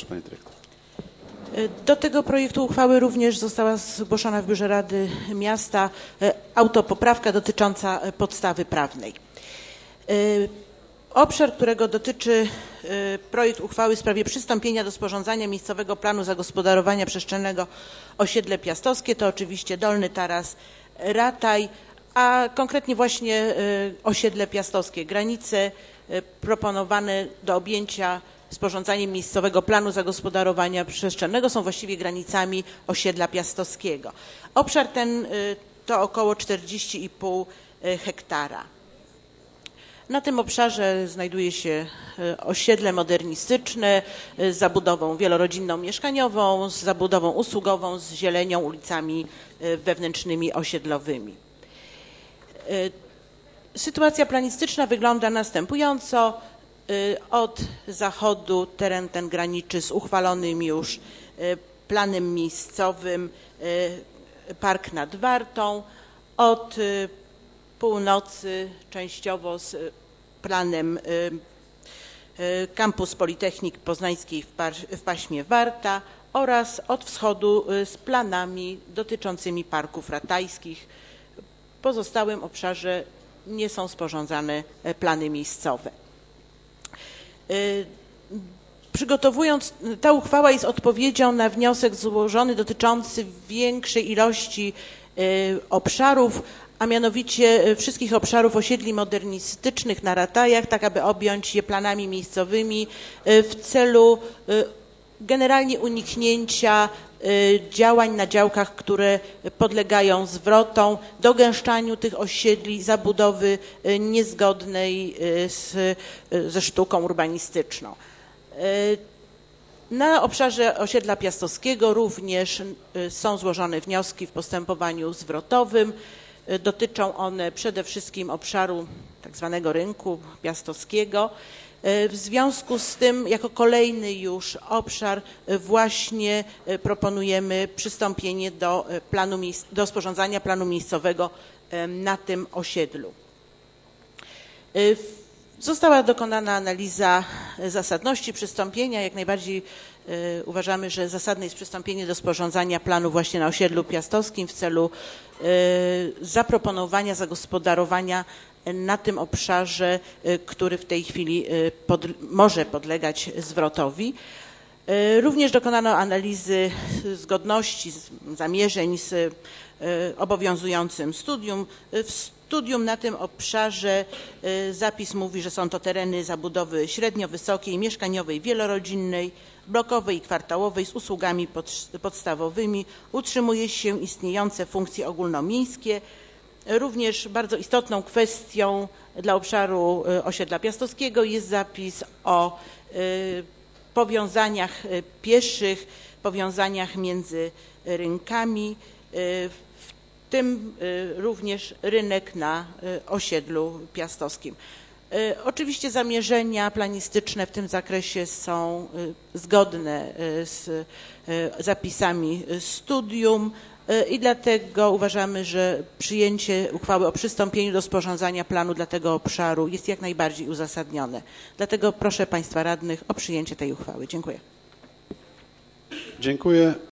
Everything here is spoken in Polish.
Pani Dyrektor. Do tego projektu uchwały również została zgłoszona w Biurze Rady Miasta autopoprawka dotycząca podstawy prawnej. Obszar, którego dotyczy projekt uchwały w sprawie przystąpienia do sporządzania miejscowego planu zagospodarowania przestrzennego osiedle piastowskie to oczywiście Dolny Taras, Rataj, a konkretnie właśnie osiedle piastowskie. Granice proponowane do objęcia sporządzaniem miejscowego planu zagospodarowania przestrzennego są właściwie granicami osiedla piastowskiego. Obszar ten to około 40,5 hektara. Na tym obszarze znajduje się osiedle modernistyczne z zabudową wielorodzinną mieszkaniową, z zabudową usługową, z zielenią, ulicami wewnętrznymi osiedlowymi. Sytuacja planistyczna wygląda następująco. Od zachodu teren ten graniczy z uchwalonym już planem miejscowym Park nad Wartą, od północy częściowo z planem Kampus Politechniki Poznańskiej w paśmie Warta oraz od wschodu z planami dotyczącymi parków ratajskich. W pozostałym obszarze nie są sporządzane plany miejscowe. Ta uchwała jest odpowiedzią na wniosek złożony dotyczący większej ilości obszarów, a mianowicie wszystkich obszarów osiedli modernistycznych na Ratajach, tak aby objąć je planami miejscowymi w celu generalnie uniknięcia działań na działkach, które podlegają zwrotom, dogęszczaniu tych osiedli, zabudowy niezgodnej ze sztuką urbanistyczną. Na obszarze osiedla piastowskiego również są złożone wnioski w postępowaniu zwrotowym. Dotyczą one przede wszystkim obszaru tak zwanego rynku piastowskiego. W związku z tym jako kolejny już obszar właśnie proponujemy przystąpienie do sporządzania planu miejscowego na tym osiedlu. Została dokonana analiza zasadności przystąpienia. Jak najbardziej uważamy, że zasadne jest przystąpienie do sporządzania planu właśnie na osiedlu piastowskim w celu zaproponowania zagospodarowania na tym obszarze, który w tej chwili może podlegać zwrotowi. Również dokonano analizy zgodności zamierzeń z obowiązującym studium. W studium na tym obszarze zapis mówi, że są to tereny zabudowy średnio wysokiej, mieszkaniowej, wielorodzinnej, blokowej i kwartałowej z usługami podstawowymi. Utrzymuje się istniejące funkcje ogólnomiejskie. Również bardzo istotną kwestią dla obszaru osiedla piastowskiego jest zapis o powiązaniach pieszych, powiązaniach między rynkami, w tym również rynek na osiedlu piastowskim. Oczywiście zamierzenia planistyczne w tym zakresie są zgodne z zapisami studium i dlatego uważamy, że przyjęcie uchwały o przystąpieniu do sporządzania planu dla tego obszaru jest jak najbardziej uzasadnione. Dlatego proszę Państwa radnych o przyjęcie tej uchwały. Dziękuję. Dziękuję.